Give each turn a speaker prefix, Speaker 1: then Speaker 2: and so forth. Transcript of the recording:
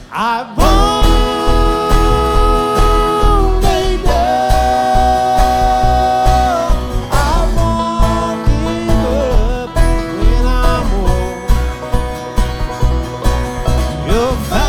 Speaker 1: I won't lay down. I won't give up when I'm old. You'll find